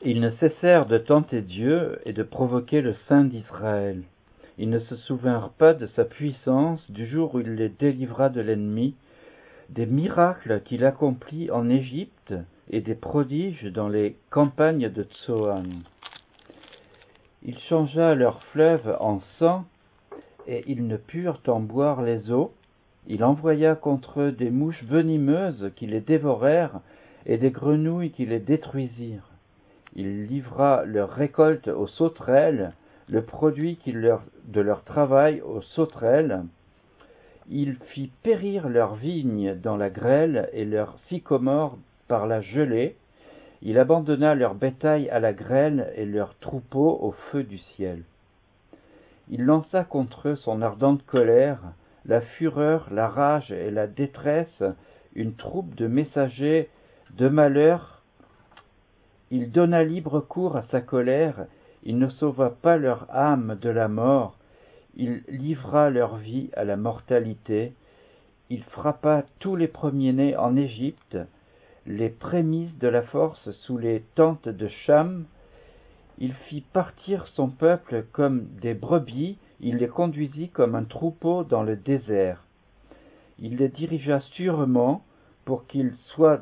Ils ne cessèrent de tenter Dieu et de provoquer le Saint d'Israël. Ils ne se souvinrent pas de sa puissance du jour où il les délivra de l'ennemi, des miracles qu'il accomplit en Égypte et des prodiges dans les campagnes de Tsoan. Il changea leurs fleuves en sang et ils ne purent en boire les eaux. Il envoya contre eux des mouches venimeuses qui les dévorèrent et des grenouilles qui les détruisirent. Il livra leur récolte aux sauterelles, le produit de leur travail aux sauterelles. Il fit périr leurs vignes dans la grêle et leurs sycomores par la gelée. Il abandonna leur bétail à la grêle et leurs troupeaux au feu du ciel. Il lança contre eux son ardente colère, la fureur, la rage et la détresse, une troupe de messagers de malheur. Il donna libre cours à sa colère, il ne sauva pas leur âme de la mort, il livra leur vie à la mortalité, il frappa tous les premiers-nés en Égypte, les prémices de la force sous les tentes de Cham. Il fit partir son peuple comme des brebis, il les conduisit comme un troupeau dans le désert. Il les dirigea sûrement pour qu'ils soient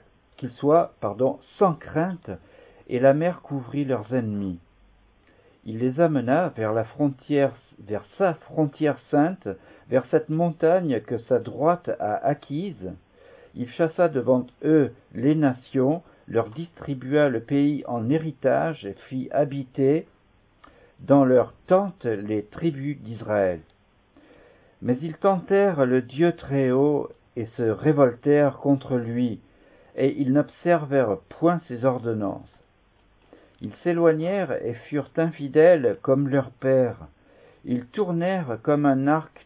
sans crainte, et la mer couvrit leurs ennemis. Il les amena vers sa frontière sainte, vers cette montagne que sa droite a acquise. Il chassa devant eux les nations, leur distribua le pays en héritage et fit habiter dans leurs tentes les tribus d'Israël. Mais ils tentèrent le Dieu Très-Haut et se révoltèrent contre lui, et ils n'observèrent point ses ordonnances. Ils s'éloignèrent et furent infidèles comme leur père. Ils tournèrent comme un arc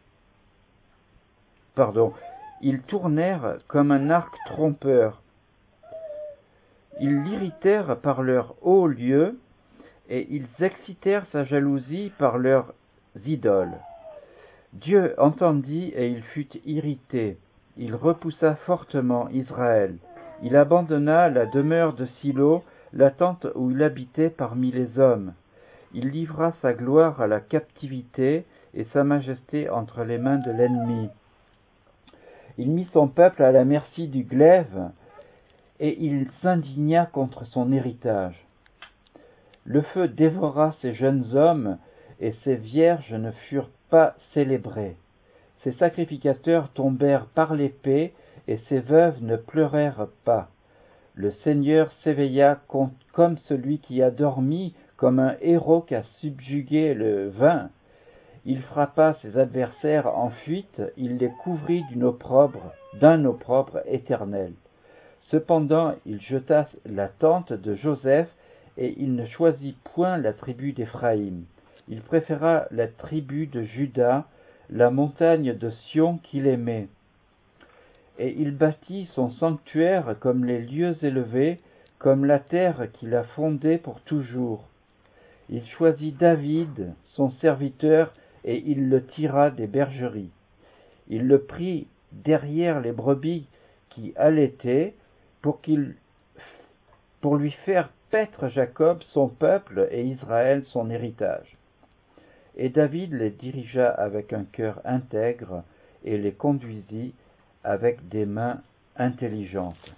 trompeur. Ils l'irritèrent par leurs hauts lieux, et ils excitèrent sa jalousie par leurs idoles. Dieu entendit et il fut irrité. Il repoussa fortement Israël. Il abandonna la demeure de Silo, la tente où il habitait parmi les hommes. Il livra sa gloire à la captivité et sa majesté entre les mains de l'ennemi. Il mit son peuple à la merci du glaive et il s'indigna contre son héritage. Le feu dévora ses jeunes hommes et ses vierges ne furent pas célébrées. Ses sacrificateurs tombèrent par l'épée et ses veuves ne pleurèrent pas. Le Seigneur s'éveilla comme celui qui a dormi, comme un héros qui a subjugué le vin. Il frappa ses adversaires en fuite, il les couvrit d'un opprobre éternel. Cependant, il jeta la tente de Joseph et il ne choisit point la tribu d'Éphraïm. Il préféra la tribu de Juda, la montagne de Sion qu'il aimait. Et il bâtit son sanctuaire comme les lieux élevés, comme la terre qu'il a fondée pour toujours. Il choisit David, son serviteur, et il le tira des bergeries. Il le prit derrière les brebis qui allaitaient, pour lui faire paître Jacob son peuple et Israël son héritage. Et David les dirigea avec un cœur intègre et les conduisit avec des mains intelligentes.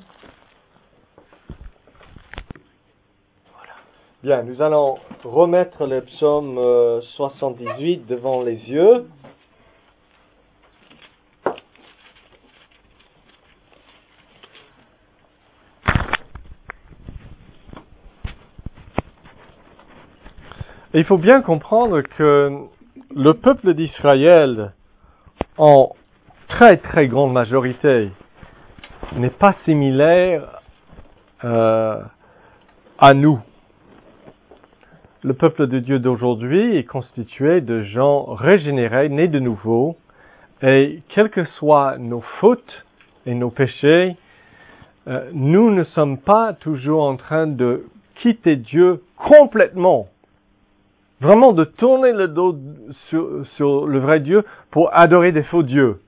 Bien, nous allons remettre le psaume 78 devant les yeux. Il faut bien comprendre que le peuple d'Israël, en très très grande majorité, n'est pas similaire à nous. Le peuple de Dieu d'aujourd'hui est constitué de gens régénérés, nés de nouveau, et quelles que soient nos fautes et nos péchés, nous ne sommes pas toujours en train de quitter Dieu complètement. Vraiment de tourner le dos sur le vrai Dieu pour adorer des faux dieux,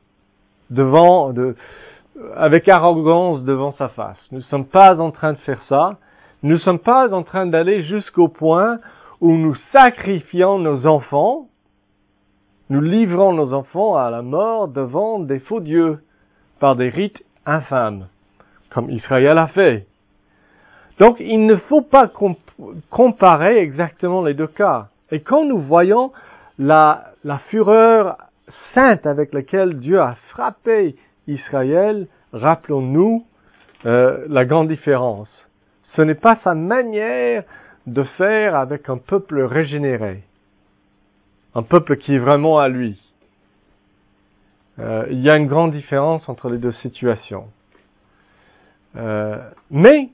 avec arrogance devant sa face. Nous ne sommes pas en train de faire ça, Nous ne sommes pas en train d'aller jusqu'au point où nous sacrifions nos enfants, nous livrons nos enfants à la mort devant des faux dieux par des rites infâmes, comme Israël a fait. Donc, il ne faut pas comparer exactement les deux cas. Et quand nous voyons la fureur sainte avec laquelle Dieu a frappé Israël, rappelons-nous la grande différence. Ce n'est pas sa manière de faire avec un peuple régénéré, un peuple qui est vraiment à lui. Il y a une grande différence entre les deux situations. Mais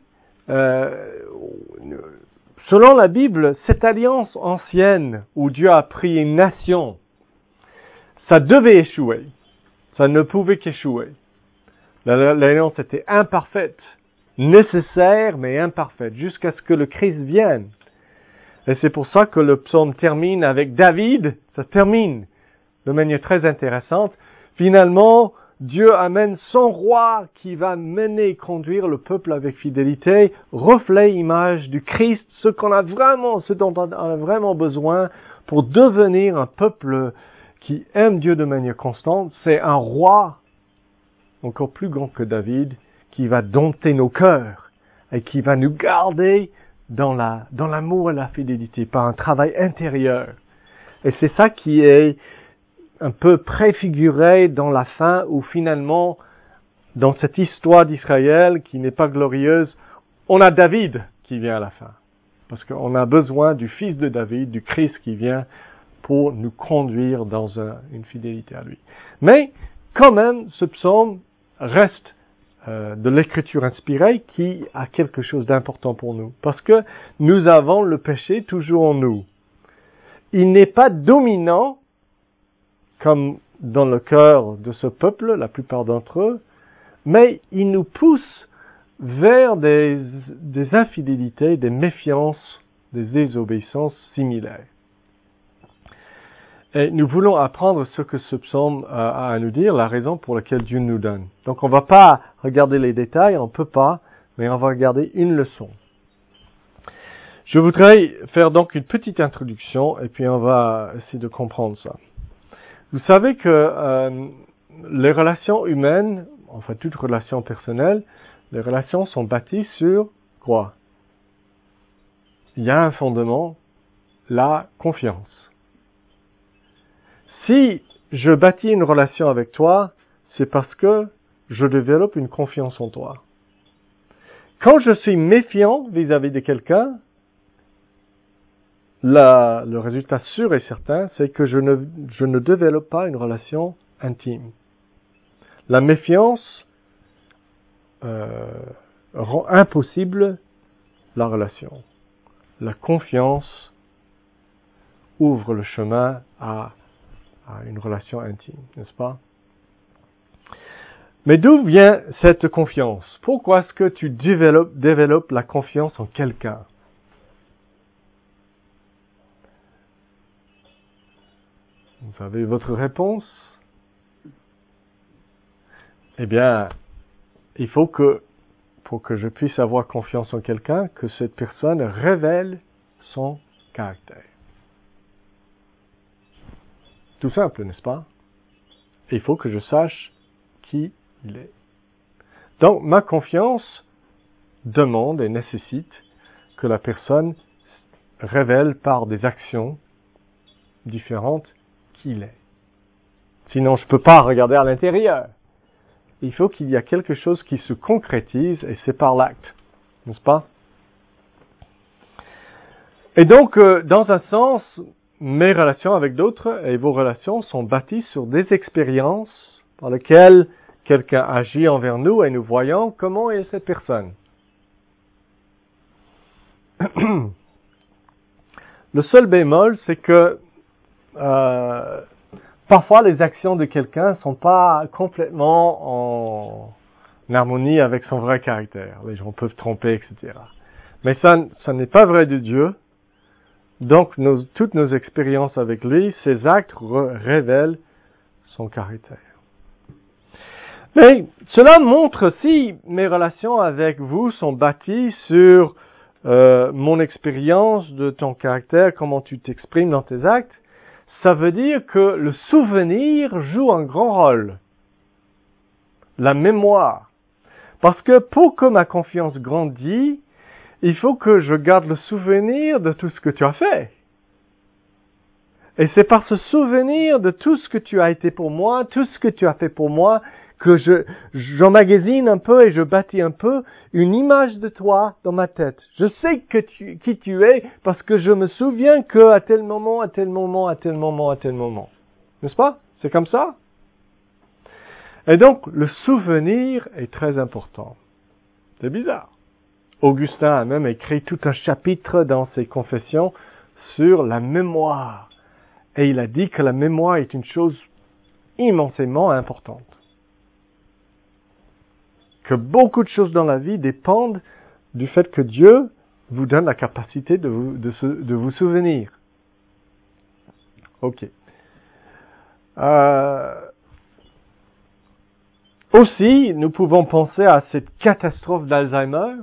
selon la Bible, cette alliance ancienne où Dieu a pris une nation, ça devait échouer. Ça ne pouvait qu'échouer. L'alliance était imparfaite, nécessaire mais imparfaite, jusqu'à ce que le Christ vienne. Et c'est pour ça que le psaume termine avec David, ça termine de manière très intéressante. Finalement, Dieu amène son roi qui va mener et conduire le peuple avec fidélité, reflet, image du Christ, ce dont on a vraiment besoin pour devenir un peuple qui aime Dieu de manière constante. C'est un roi encore plus grand que David qui va dompter nos cœurs et qui va nous garder dans l'amour et la fidélité par un travail intérieur. Et c'est ça qui est un peu préfiguré dans la fin où finalement, dans cette histoire d'Israël qui n'est pas glorieuse, on a David qui vient à la fin. Parce qu'on a besoin du fils de David, du Christ qui vient pour nous conduire dans une fidélité à lui. Mais, quand même, ce psaume reste de l'écriture inspirée qui a quelque chose d'important pour nous. Parce que nous avons le péché toujours en nous. Il n'est pas dominant comme dans le cœur de ce peuple, la plupart d'entre eux, mais il nous pousse vers des infidélités, des méfiances, des désobéissances similaires. Et nous voulons apprendre ce que ce psaume a à nous dire, la raison pour laquelle Dieu nous donne. Donc on ne va pas regarder les détails, on ne peut pas, mais on va regarder une leçon. Je voudrais faire donc une petite introduction et puis on va essayer de comprendre ça. Vous savez que les relations humaines, enfin toutes relations personnelles, les relations sont bâties sur quoi? Il y a un fondement, la confiance. Si je bâtis une relation avec toi, c'est parce que je développe une confiance en toi. Quand je suis méfiant vis-à-vis de quelqu'un, le résultat sûr et certain, c'est que je ne développe pas une relation intime. La méfiance rend impossible la relation. La confiance ouvre le chemin à une relation intime, n'est-ce pas? Mais d'où vient cette confiance? Pourquoi est-ce que tu développes la confiance en quelqu'un? Vous avez votre réponse? Eh bien, il faut que, pour que je puisse avoir confiance en quelqu'un, que cette personne révèle son caractère. Tout simple, n'est-ce pas? Il faut que je sache qui il est. Donc, ma confiance demande et nécessite que la personne révèle par des actions différentes qui il est. Sinon, je ne peux pas regarder à l'intérieur. Il faut qu'il y ait quelque chose qui se concrétise et c'est par l'acte, n'est-ce pas? Et donc, dans un sens, mes relations avec d'autres et vos relations sont bâties sur des expériences par lesquelles quelqu'un agit envers nous et nous voyons comment est cette personne. Le seul bémol, c'est que parfois les actions de quelqu'un ne sont pas complètement en harmonie avec son vrai caractère. Les gens peuvent tromper, etc. Mais ça n'est pas vrai de Dieu. Donc, toutes nos expériences avec lui, ses actes révèlent son caractère. Mais cela montre si mes relations avec vous sont bâties sur mon expérience de ton caractère, comment tu t'exprimes dans tes actes, ça veut dire que le souvenir joue un grand rôle. La mémoire. Parce que pour que ma confiance grandisse, il faut que je garde le souvenir de tout ce que tu as fait. Et c'est par ce souvenir de tout ce que tu as été pour moi, tout ce que tu as fait pour moi, que j'emmagasine un peu et je bâtis un peu une image de toi dans ma tête. Je sais qui tu es parce que je me souviens que à tel moment, à tel moment, à tel moment, à tel moment. N'est-ce pas? C'est comme ça? Et donc, le souvenir est très important. C'est bizarre. Augustin a même écrit tout un chapitre dans ses confessions sur la mémoire. Et il a dit que la mémoire est une chose immensément importante. Que beaucoup de choses dans la vie dépendent du fait que Dieu vous donne la capacité de vous souvenir. Ok. Aussi, nous pouvons penser à cette catastrophe d'Alzheimer.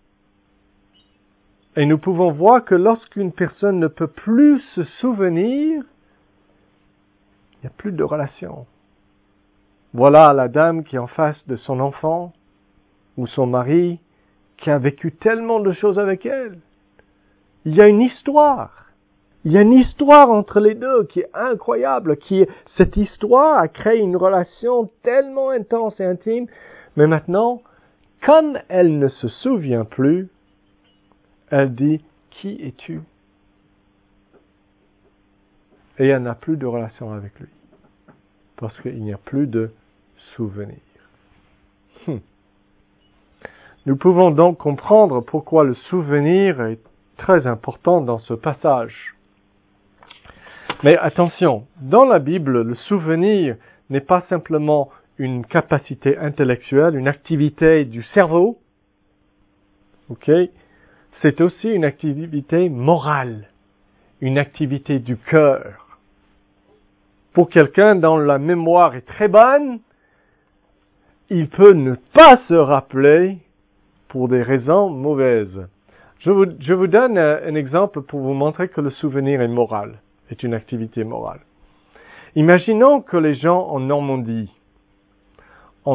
Et nous pouvons voir que lorsqu'une personne ne peut plus se souvenir, il n'y a plus de relation. Voilà la dame qui est en face de son enfant ou son mari, qui a vécu tellement de choses avec elle. Il y a une histoire. Il y a une histoire entre les deux qui est incroyable. Cette histoire a créé une relation tellement intense et intime. Mais maintenant, comme elle ne se souvient plus, elle dit, qui es-tu? Et elle n'a plus de relation avec lui. Parce qu'il n'y a plus de souvenir. Nous pouvons donc comprendre pourquoi le souvenir est très important dans ce passage. Mais attention, dans la Bible, le souvenir n'est pas simplement une capacité intellectuelle, une activité du cerveau. Ok? C'est aussi une activité morale, une activité du cœur. Pour quelqu'un dont la mémoire est très bonne, il peut ne pas se rappeler pour des raisons mauvaises. Je vous donne un exemple pour vous montrer que le souvenir est moral, est une activité morale. Imaginons que les gens en Normandie, en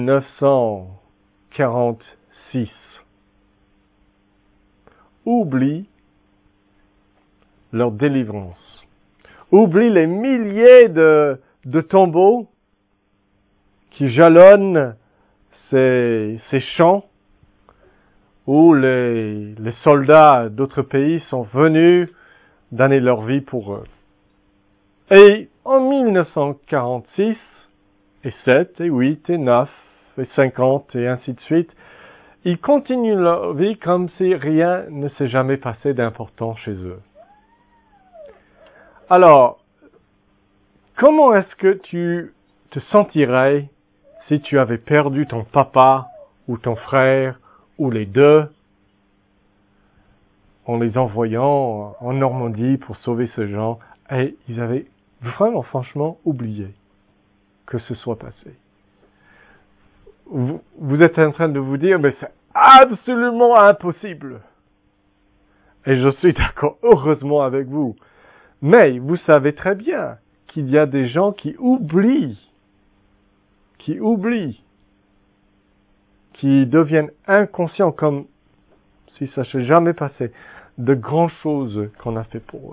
1946, oublient leur délivrance, oublient les milliers de tombeaux qui jalonnent ces champs où les soldats d'autres pays sont venus donner leur vie pour eux. Et en 1946, et 7, et 8, et 9, et 50, et ainsi de suite, ils continuent leur vie comme si rien ne s'est jamais passé d'important chez eux. Alors, comment est-ce que tu te sentirais si tu avais perdu ton papa, ou ton frère, ou les deux, en les envoyant en Normandie pour sauver ces gens, et ils avaient vraiment, franchement, oublié que ce soit passé. Vous êtes en train de vous dire, mais c'est absolument impossible. Et je suis d'accord, heureusement, avec vous. Mais vous savez très bien qu'il y a des gens qui oublient, qui deviennent inconscients comme si ça ne s'est jamais passé, de grandes choses qu'on a fait pour eux.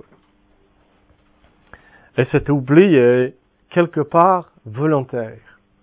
Et cet oubli est quelque part volontaire.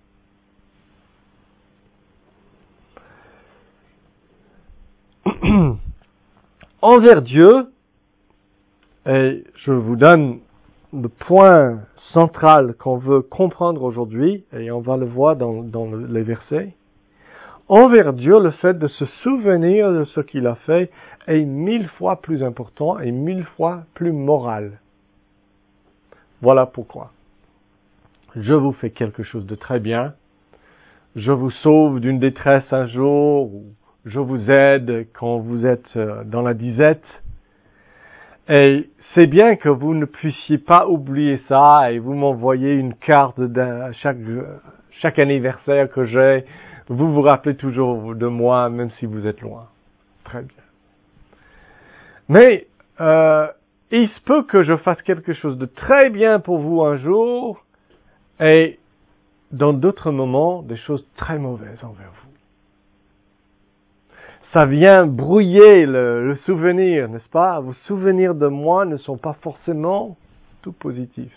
Envers Dieu, et je vous donne le point central qu'on veut comprendre aujourd'hui, et on va le voir dans les versets. Envers Dieu, le fait de se souvenir de ce qu'il a fait est 1000 fois plus important et 1000 fois plus moral. Voilà pourquoi. Je vous fais quelque chose de très bien. Je vous sauve d'une détresse un jour, ou je vous aide quand vous êtes dans la disette. Et c'est bien que vous ne puissiez pas oublier ça et vous m'envoyez une carte chaque anniversaire que j'ai. Vous vous rappelez toujours de moi, même si vous êtes loin. Très bien. Mais il se peut que je fasse quelque chose de très bien pour vous un jour et dans d'autres moments, des choses très mauvaises envers vous. Ça vient brouiller le souvenir, n'est-ce pas? Vos souvenirs de moi ne sont pas forcément tout positifs.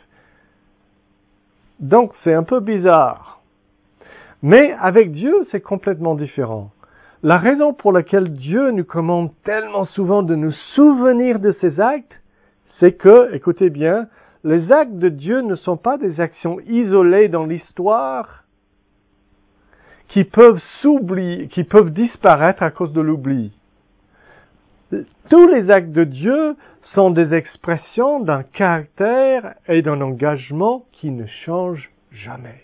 Donc, c'est un peu bizarre. Mais avec Dieu, c'est complètement différent. La raison pour laquelle Dieu nous commande tellement souvent de nous souvenir de ses actes, c'est que, écoutez bien, les actes de Dieu ne sont pas des actions isolées dans l'histoire qui peuvent s'oublier, qui peuvent disparaître à cause de l'oubli. Tous les actes de Dieu sont des expressions d'un caractère et d'un engagement qui ne changent jamais.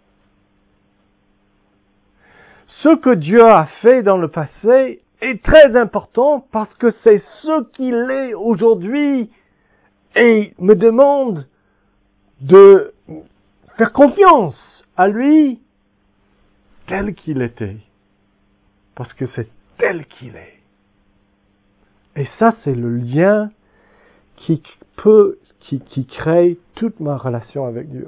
Ce que Dieu a fait dans le passé est très important parce que c'est ce qu'il est aujourd'hui et me demande de faire confiance à lui tel qu'il était. Parce que c'est tel qu'il est. Et ça, c'est le lien qui crée toute ma relation avec Dieu.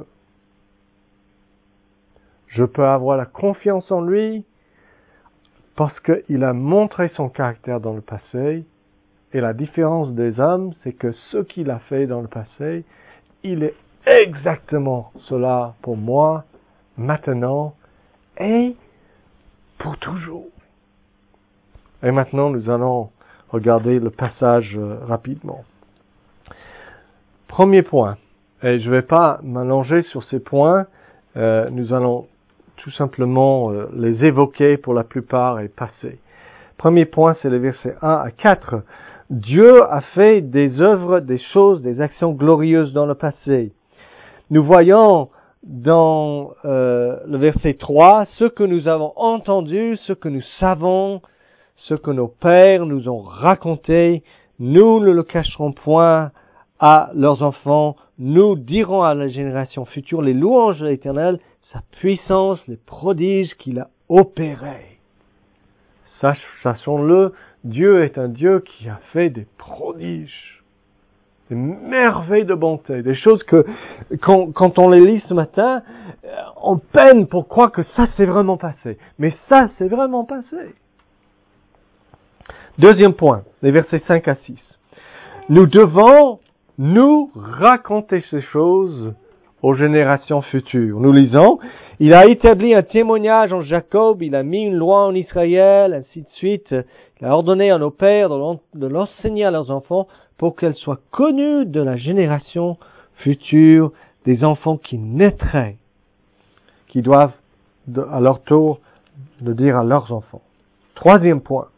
Je peux avoir la confiance en lui parce qu'il a montré son caractère dans le passé. Et la différence des hommes, c'est que ce qu'il a fait dans le passé, il est exactement cela pour moi, maintenant et pour toujours. Et maintenant, nous allons regarder le passage rapidement. Premier point, et je ne vais pas m'allonger sur ces points, nous allons tout simplement les évoquer pour la plupart et passer. Premier point, c'est les versets 1 à 4. Dieu a fait des œuvres, des choses, des actions glorieuses dans le passé. Nous voyons dans le verset 3 ce que nous avons entendu, ce que nous savons, ce que nos pères nous ont raconté. Nous ne le cacherons point à leurs enfants. Nous dirons à la génération future les louanges de l'Éternel, sa puissance, les prodiges qu'il a opérés. Sachons-le, Dieu est un Dieu qui a fait des prodiges, des merveilles de bonté, des choses que, quand on les lit ce matin, on peine pour croire que ça s'est vraiment passé. Mais ça s'est vraiment passé. Deuxième point, les versets 5 à 6. Nous devons nous raconter ces choses aux générations futures. Nous lisons, il a établi un témoignage en Jacob, il a mis une loi en Israël, ainsi de suite. Il a ordonné à nos pères de l'enseigner à leurs enfants pour qu'elle soit connue de la génération future des enfants qui naîtraient, qui doivent à leur tour le dire à leurs enfants. Troisième point.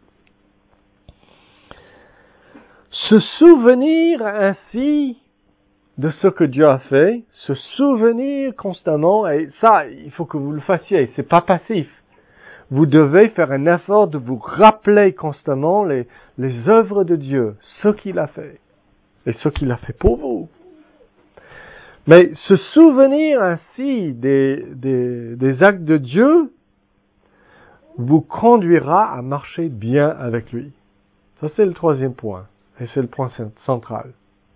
Se souvenir ainsi de ce que Dieu a fait, se souvenir constamment, et ça, il faut que vous le fassiez, c'est pas passif. Vous devez faire un effort de vous rappeler constamment les œuvres de Dieu, ce qu'il a fait, et ce qu'il a fait pour vous. Mais se souvenir ainsi des actes de Dieu vous conduira à marcher bien avec lui. Ça, c'est le troisième point, et c'est le point central.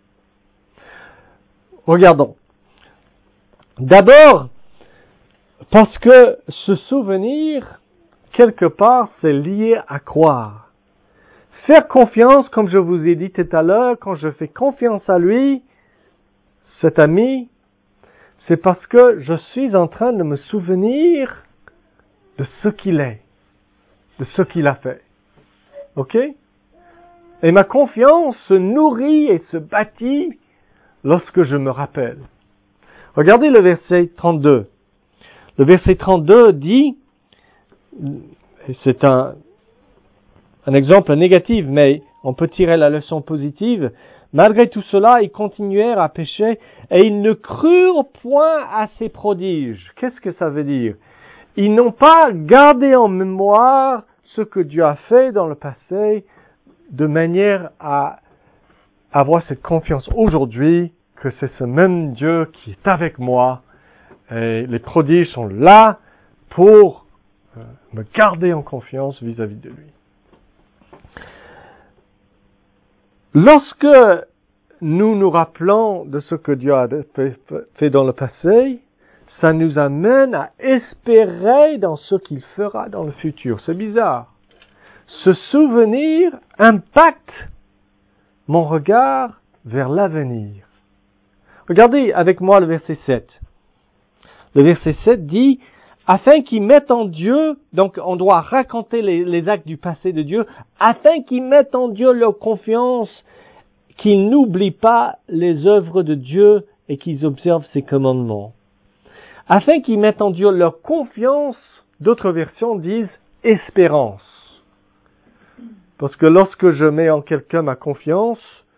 Regardons. D'abord, parce que se souvenir, quelque part, c'est lié à croire. Faire confiance, comme je vous ai dit tout à l'heure, quand je fais confiance à lui, cet ami, c'est parce que je suis en train de me souvenir de ce qu'il est, de ce qu'il a fait. Ok? Et ma confiance se nourrit et se bâtit lorsque je me rappelle. Regardez le verset 32. Le verset 32 dit, et c'est un exemple négatif, mais on peut tirer la leçon positive. Malgré tout cela, ils continuèrent à pécher et ils ne crurent point à ces prodiges. Qu'est-ce que ça veut dire? Ils n'ont pas gardé en mémoire ce que Dieu a fait dans le passé de manière à avoir cette confiance aujourd'hui que c'est ce même Dieu qui est avec moi et les prodiges sont là pour me garder en confiance vis-à-vis de lui. Lorsque nous nous rappelons de ce que Dieu a fait dans le passé, ça nous amène à espérer dans ce qu'il fera dans le futur. C'est bizarre. Ce souvenir impacte mon regard vers l'avenir. Regardez avec moi le verset 7. Le verset 7 dit, afin qu'ils mettent en Dieu, donc on doit raconter les actes du passé de Dieu, afin qu'ils mettent en Dieu leur confiance, qu'ils n'oublient pas les œuvres de Dieu et qu'ils observent ses commandements. Afin qu'ils mettent en Dieu leur confiance, d'autres versions disent espérance. Parce que lorsque je mets en quelqu'un ma confiance,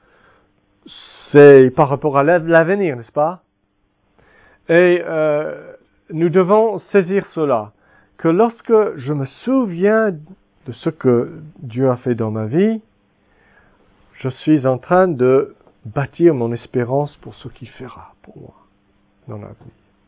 c'est par rapport à l'avenir, n'est-ce pas? Et nous devons saisir cela, que lorsque je me souviens de ce que Dieu a fait dans ma vie, je suis en train de bâtir mon espérance pour ce qu'il fera pour moi dans l'avenir.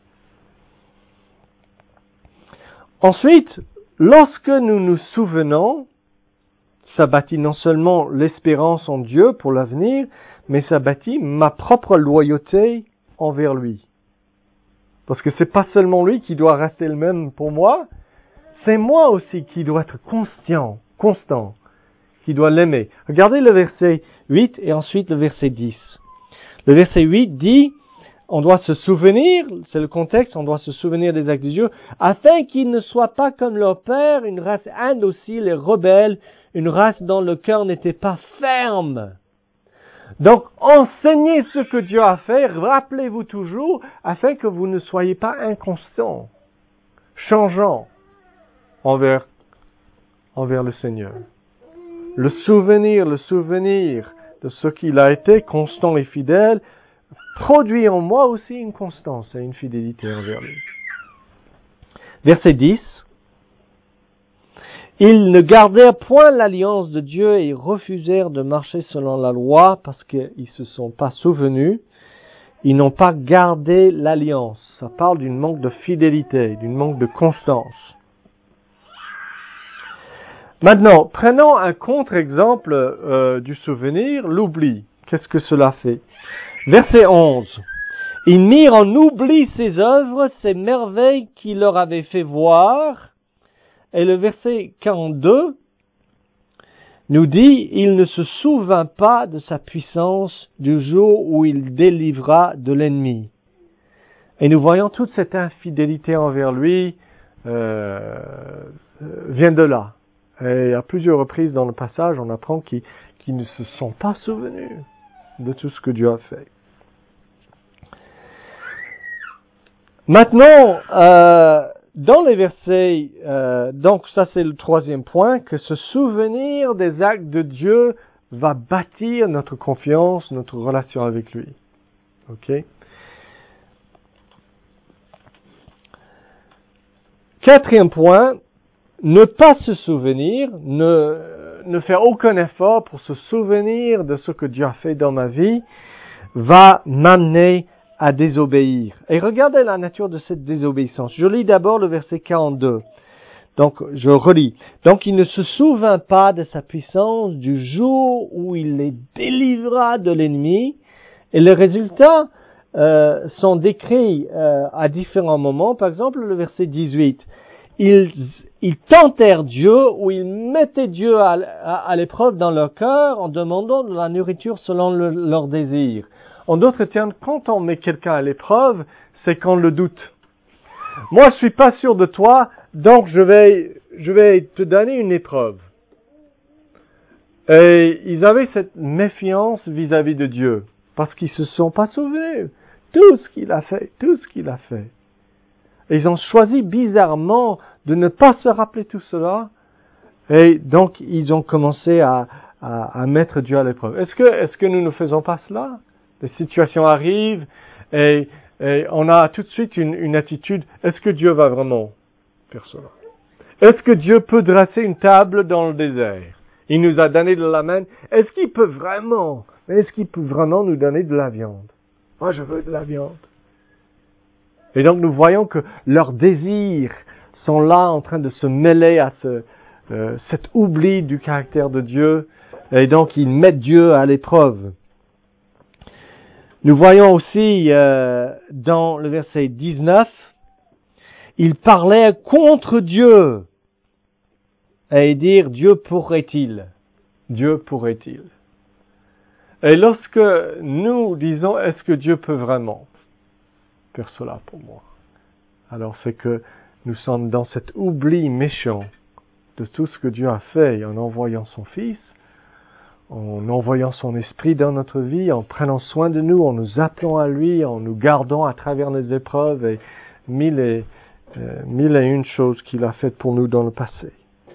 Ensuite, lorsque nous nous souvenons, ça bâtit non seulement l'espérance en Dieu pour l'avenir, mais ça bâtit ma propre loyauté envers lui. Parce que c'est pas seulement lui qui doit rester le même pour moi, c'est moi aussi qui dois être constant, qui doit l'aimer. Regardez le verset 8 et ensuite le verset 10. Le verset 8 dit, on doit se souvenir, c'est le contexte, on doit se souvenir des actes de Dieu, afin qu'ils ne soient pas comme leur père, une race indocile et rebelle, une race dont le cœur n'était pas ferme. Donc, enseignez ce que Dieu a fait, rappelez-vous toujours, afin que vous ne soyez pas inconstants, changeants envers le Seigneur. Le souvenir de ce qu'il a été, constant et fidèle, produit en moi aussi une constance et une fidélité envers lui. Verset 10. Ils ne gardèrent point l'alliance de Dieu et refusèrent de marcher selon la loi parce qu'ils se sont pas souvenus. Ils n'ont pas gardé l'alliance. Ça parle d'une manque de fidélité, d'une manque de constance. Maintenant, prenons un contre-exemple du souvenir, l'oubli. Qu'est-ce que cela fait? Verset 11. Ils mirent en oubli ses œuvres, ses merveilles qu'il leur avait fait voir. Et le verset 42 nous dit, il ne se souvint pas de sa puissance du jour où il délivra de l'ennemi. Et nous voyons toute cette infidélité envers lui vient de là. Et à plusieurs reprises dans le passage, on apprend qu'ils ne se sont pas souvenus de tout ce que Dieu a fait. Maintenant, dans les versets, donc ça c'est le troisième point, que ce souvenir des actes de Dieu va bâtir notre confiance, notre relation avec lui. Ok? Quatrième point, ne pas se souvenir, ne faire aucun effort pour se souvenir de ce que Dieu a fait dans ma vie, va m'amener à désobéir. Et regardez la nature de cette désobéissance. Je lis d'abord le verset 42. Donc, je relis. Donc, il ne se souvint pas de sa puissance du jour où il les délivra de l'ennemi. Et les résultats sont décrits à différents moments. Par exemple, le verset 18. Ils tentèrent Dieu, ou ils mettaient Dieu à l'épreuve dans leur cœur en demandant de la nourriture selon leur désir. En d'autres termes, quand on met quelqu'un à l'épreuve, c'est qu'on le doute. Moi, je suis pas sûr de toi, donc je vais te donner une épreuve. Et ils avaient cette méfiance vis-à-vis de Dieu, parce qu'ils se sont pas souvenus. Tout ce qu'il a fait. Et ils ont choisi bizarrement de ne pas se rappeler tout cela, et donc ils ont commencé à mettre Dieu à l'épreuve. Est-ce que nous ne faisons pas cela? Des situations arrivent et on a tout de suite une attitude, est-ce que Dieu va vraiment faire cela? Est-ce que Dieu peut dresser une table dans le désert? Il nous a donné de la manne. Est-ce qu'il peut vraiment nous donner de la viande? Moi, je veux de la viande. Et donc nous voyons que leurs désirs sont là en train de se mêler à cet oubli du caractère de Dieu Et donc, ils mettent Dieu à l'épreuve. Nous voyons aussi dans le verset 19, ils parlaient contre Dieu. Et dire, Dieu pourrait-il? Dieu pourrait-il? Et lorsque nous disons, est-ce que Dieu peut vraiment faire cela pour moi? Alors c'est que nous sommes dans cet oubli méchant de tout ce que Dieu a fait en envoyant son Fils, en envoyant son Esprit dans notre vie, en prenant soin de nous, en nous appelant à lui, en nous gardant à travers nos épreuves et mille et une choses qu'il a faites pour nous dans le passé.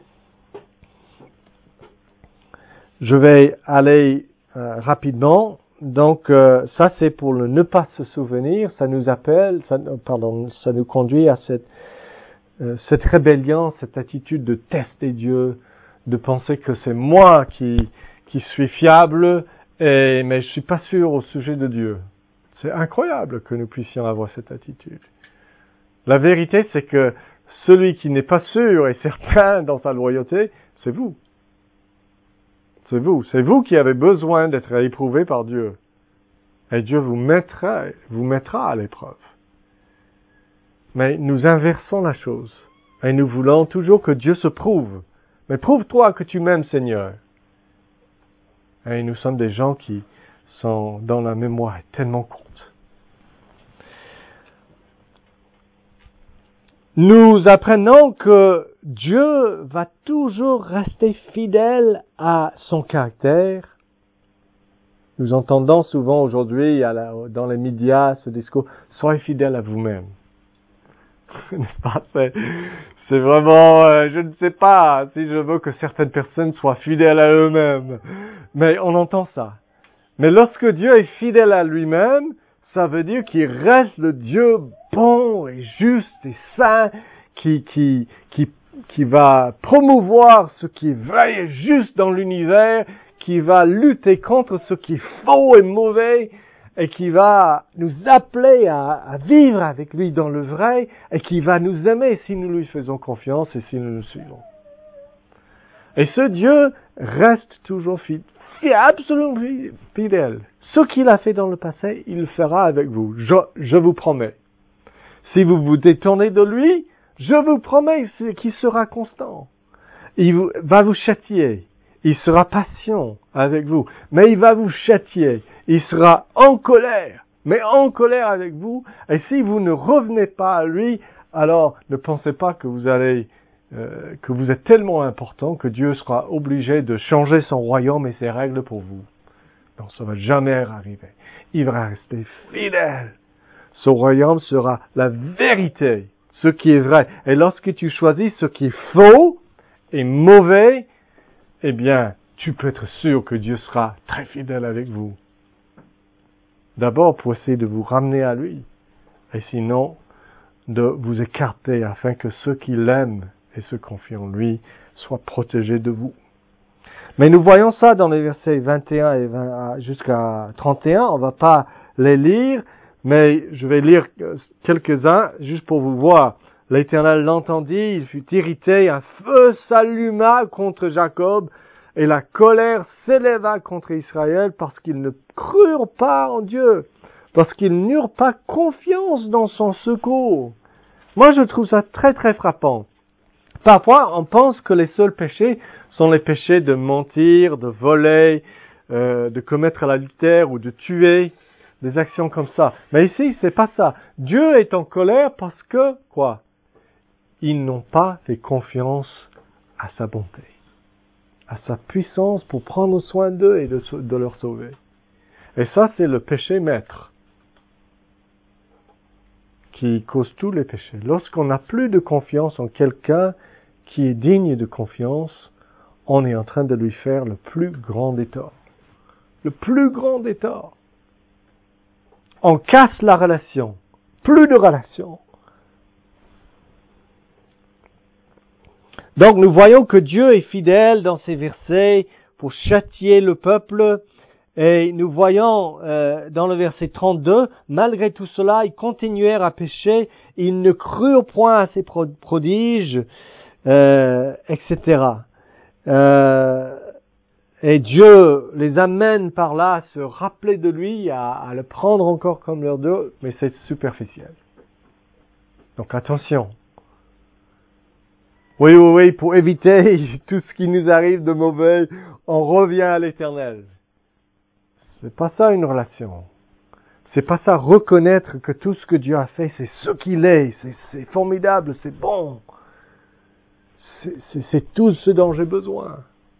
Je vais aller rapidement. Donc, ça c'est pour le ne pas se souvenir. Ça nous conduit à cette rébellion, cette attitude de tester Dieu, de penser que c'est moi qui suis fiable, mais je suis pas sûr au sujet de Dieu. C'est incroyable que nous puissions avoir cette attitude. La vérité, c'est que celui qui n'est pas sûr et certain dans sa loyauté, c'est vous. C'est vous qui avez besoin d'être éprouvé par Dieu. Et Dieu vous mettra à l'épreuve. Mais nous inversons la chose. Et nous voulons toujours que Dieu se prouve. Mais prouve-toi que tu m'aimes, Seigneur. Et nous sommes des gens qui sont dans la mémoire tellement courte. Nous apprenons que Dieu va toujours rester fidèle à son caractère. Nous entendons souvent aujourd'hui dans les médias ce discours « Soyez fidèles à vous-même ». N'est-ce pas? C'est vraiment, je ne sais pas si je veux que certaines personnes soient fidèles à eux-mêmes. Mais on entend ça. Mais lorsque Dieu est fidèle à lui-même, ça veut dire qu'il reste le Dieu bon et juste et saint qui va promouvoir ce qui est vrai et juste dans l'univers, qui va lutter contre ce qui est faux et mauvais, et qui va nous appeler à vivre avec lui dans le vrai, et qui va nous aimer si nous lui faisons confiance et si nous le suivons. Et ce Dieu reste toujours absolument fidèle. Ce qu'il a fait dans le passé, il le fera avec vous. Je vous promets. Si vous vous détournez de lui, je vous promets qu'il sera constant. Il va vous châtier. Il sera patient avec vous. Mais il va vous châtier. Il sera en colère. Mais en colère avec vous. Et si vous ne revenez pas à lui, alors ne pensez pas que vous êtes tellement important que Dieu sera obligé de changer son royaume et ses règles pour vous. Non, ça va jamais arriver. Il va rester fidèle. Son royaume sera la vérité, ce qui est vrai. Et lorsque tu choisis ce qui est faux et mauvais, eh bien, tu peux être sûr que Dieu sera très fidèle avec vous. D'abord pour essayer de vous ramener à lui, et sinon de vous écarter afin que ceux qui l'aiment et se confient en lui soient protégés de vous. Mais nous voyons ça dans les versets 21 et 20 jusqu'à 31. On va pas les lire, mais je vais lire quelques-uns juste pour vous voir. L'Éternel l'entendit, il fut irrité, un feu s'alluma contre Jacob, et la colère s'éleva contre Israël parce qu'ils ne crurent pas en Dieu, parce qu'ils n'eurent pas confiance dans son secours. Moi, je trouve ça très très frappant. Parfois, on pense que les seuls péchés sont les péchés de mentir, de voler, de commettre l'adultère ou de tuer, des actions comme ça. Mais ici, c'est pas ça. Dieu est en colère parce que, quoi? Ils n'ont pas fait confiance à sa bonté, à sa puissance pour prendre soin d'eux et de leur sauver. Et ça, c'est le péché maître qui cause tous les péchés. Lorsqu'on n'a plus de confiance en quelqu'un qui est digne de confiance, on est en train de lui faire le plus grand des torts. Le plus grand des torts. On casse la relation. Plus de relation. Donc nous voyons que Dieu est fidèle dans ces versets pour châtier le peuple. Et nous voyons dans le verset 32, malgré tout cela, ils continuèrent à pécher, ils ne crurent point à ses prodiges, etc. Et Dieu les amène par là à se rappeler de lui, à le prendre encore comme leur Dieu, mais c'est superficiel. Donc attention. Oui, pour éviter tout ce qui nous arrive de mauvais, on revient à l'Éternel. C'est pas ça une relation. C'est pas ça reconnaître que tout ce que Dieu a fait, c'est ce qu'il est, c'est formidable, c'est bon. C'est tout ce dont j'ai besoin.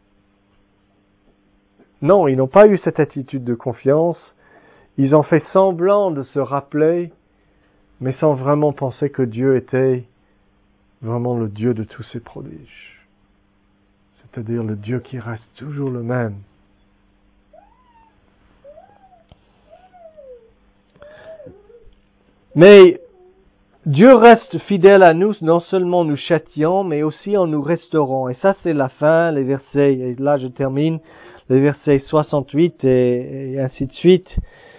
Non, ils n'ont pas eu cette attitude de confiance. Ils ont fait semblant de se rappeler, mais sans vraiment penser que Dieu était vraiment le Dieu de tous ces prodiges. C'est-à-dire le Dieu qui reste toujours le même. Mais Dieu reste fidèle à nous, non seulement en nous châtiant, mais aussi en nous restaurant. Et ça, c'est la fin, les versets, et là je termine, les versets 68 et ainsi de suite.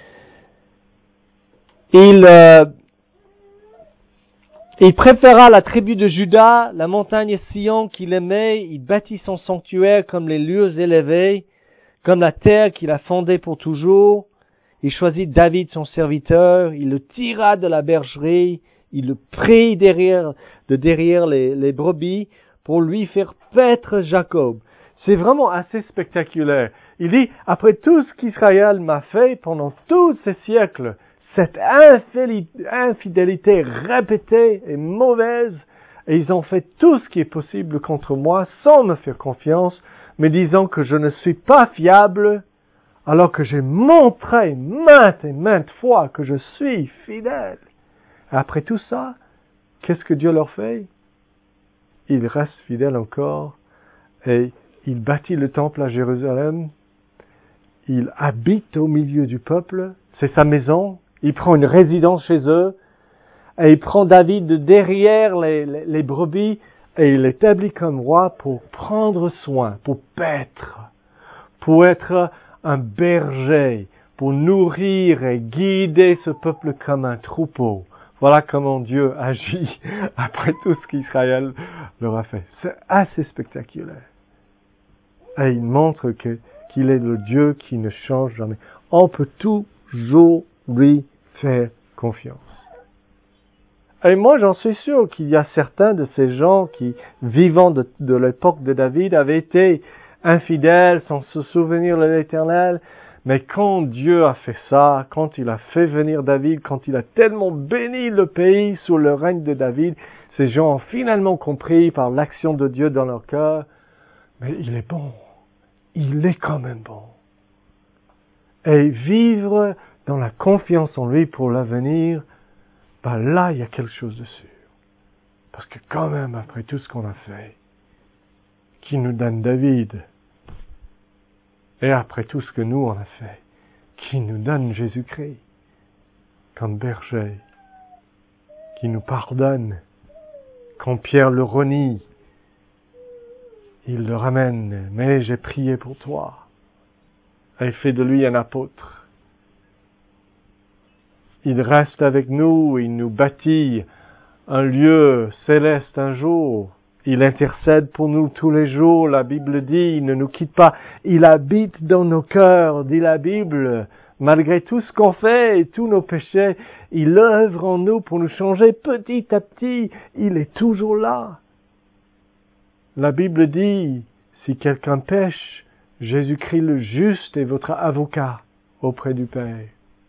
Il préféra la tribu de Juda, la montagne Sion qu'il aimait, il bâtit son sanctuaire comme les lieux élevés, comme la terre qu'il a fondée pour toujours. Il choisit David son serviteur, il le tira de la bergerie, il le prit derrière les brebis pour lui faire paître Jacob. C'est vraiment assez spectaculaire. Il dit, après tout ce qu'Israël m'a fait pendant tous ces siècles, cette infidélité répétée et mauvaise, et ils ont fait tout ce qui est possible contre moi sans me faire confiance, me disant que je ne suis pas fiable, alors que j'ai montré maintes et maintes fois que je suis fidèle. Après tout ça, qu'est-ce que Dieu leur fait? Il reste fidèle encore, et il bâtit le temple à Jérusalem, il habite au milieu du peuple, c'est sa maison, il prend une résidence chez eux, et il prend David de derrière les brebis, et il l'établit comme roi pour prendre soin, pour paître, pour être un berger, pour nourrir et guider ce peuple comme un troupeau. Voilà comment Dieu agit après tout ce qu'Israël leur a fait. C'est assez spectaculaire. Et il montre qu'il est le Dieu qui ne change jamais. On peut toujours lui faire confiance. Et moi, j'en suis sûr qu'il y a certains de ces gens qui, vivant de l'époque de David, avaient été infidèles sans se souvenir de l'Éternel. Mais quand Dieu a fait ça, quand il a fait venir David, quand il a tellement béni le pays sous le règne de David, ces gens ont finalement compris par l'action de Dieu dans leur cœur, mais il est bon. Il est quand même bon. Et vivre dans la confiance en lui pour l'avenir, là, il y a quelque chose de sûr. Parce que quand même, après tout ce qu'on a fait, qui nous donne David, et après tout ce que nous on a fait, qui nous donne Jésus-Christ, comme berger, qui nous pardonne, quand Pierre le renie, il le ramène, mais j'ai prié pour toi, et fait de lui un apôtre. Il reste avec nous, il nous bâtit un lieu céleste un jour. Il intercède pour nous tous les jours, la Bible dit, il ne nous quitte pas. Il habite dans nos cœurs, dit la Bible. Malgré tout ce qu'on fait et tous nos péchés, il œuvre en nous pour nous changer petit à petit. Il est toujours là. La Bible dit, si quelqu'un pêche, Jésus-Christ le juste est votre avocat auprès du Père.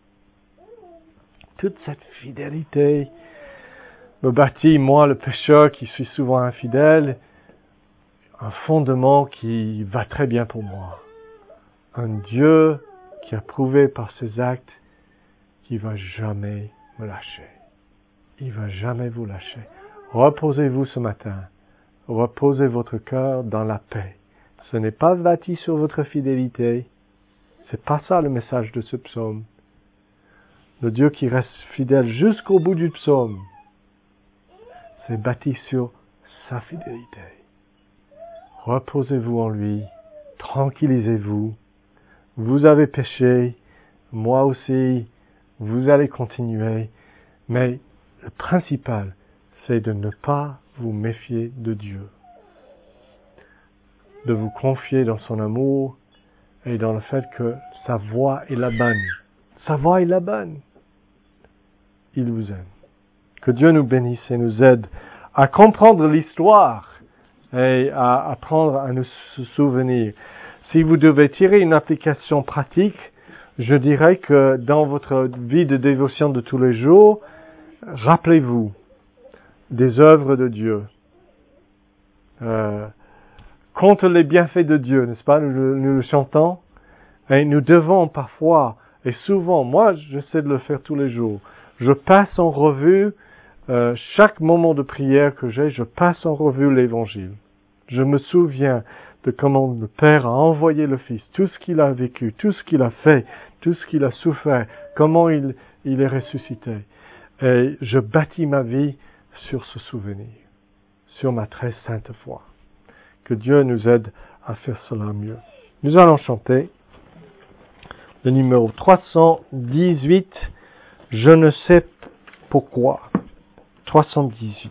Toute cette fidélité me bâtit, moi, le pécheur qui suis souvent infidèle, un fondement qui va très bien pour moi. Un Dieu qui a prouvé par ses actes qu'il va jamais me lâcher. Il va jamais vous lâcher. Reposez-vous ce matin. Reposez votre cœur dans la paix. Ce n'est pas bâti sur votre fidélité. C'est pas ça le message de ce psaume. Le Dieu qui reste fidèle jusqu'au bout du psaume, c'est bâti sur sa fidélité. Reposez-vous en lui, tranquillisez-vous. Vous avez péché, moi aussi, vous allez continuer, mais le principal, c'est de ne pas vous méfier de Dieu, de vous confier dans son amour et dans le fait que sa voix est la bonne. Sa voix est la bonne. Il vous aime. Que Dieu nous bénisse et nous aide à comprendre l'histoire et à apprendre à nous souvenir. Si vous devez tirer une application pratique, je dirais que dans votre vie de dévotion de tous les jours, rappelez-vous des œuvres de Dieu. Compte les bienfaits de Dieu, n'est-ce pas? Nous le chantons. Et nous devons parfois, et souvent, moi j'essaie de le faire tous les jours, je passe en revue chaque moment de prière que j'ai, je passe en revue l'Évangile. Je me souviens de comment le Père a envoyé le Fils, tout ce qu'il a vécu, tout ce qu'il a fait, tout ce qu'il a souffert, comment il est ressuscité. Et je bâtis ma vie sur ce souvenir, sur ma très sainte foi. Que Dieu nous aide à faire cela mieux. Nous allons chanter le numéro 318, Je ne sais pourquoi. 318.